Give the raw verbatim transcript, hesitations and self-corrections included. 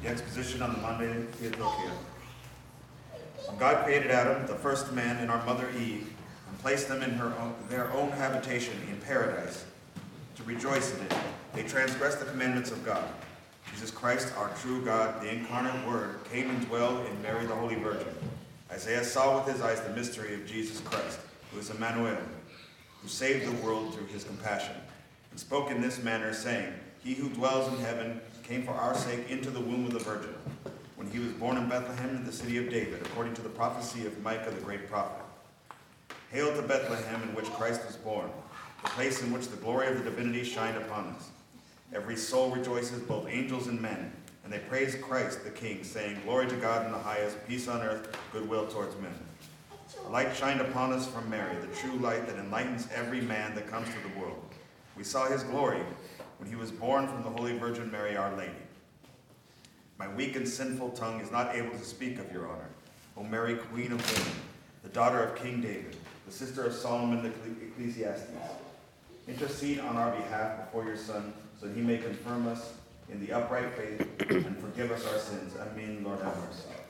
The exposition on the Monday Theotokia. When God created Adam, the first man, and our mother Eve, and placed them in her own, their own habitation in paradise, to rejoice in it, they transgressed the commandments of God. Jesus Christ, our true God, the incarnate Word, came and dwelled in Mary, the Holy Virgin. Isaiah saw with his eyes the mystery of Jesus Christ, who is Emmanuel, who saved the world through his compassion, and spoke in this manner, saying, He who dwells in heaven came for our sake into the womb of the Virgin, when he was born in Bethlehem in the city of David, according to the prophecy of Micah the great prophet. Hail to Bethlehem, in which Christ was born, the place in which the glory of the divinity shined upon us. Every soul rejoices, both angels and men, and they praise Christ the King, saying, Glory to God in the highest, peace on earth, goodwill towards men. A light shined upon us from Mary, the true light that enlightens every man that comes to the world. We saw his glory when he was born from the Holy Virgin Mary, Our Lady. My weak and sinful tongue is not able to speak of your honor, O Mary, Queen of women, the daughter of King David, the sister of Solomon the Ecclesiastes. Intercede on our behalf before your Son, so that he may confirm us in the upright faith and forgive us our sins. Amen, Lord have mercy.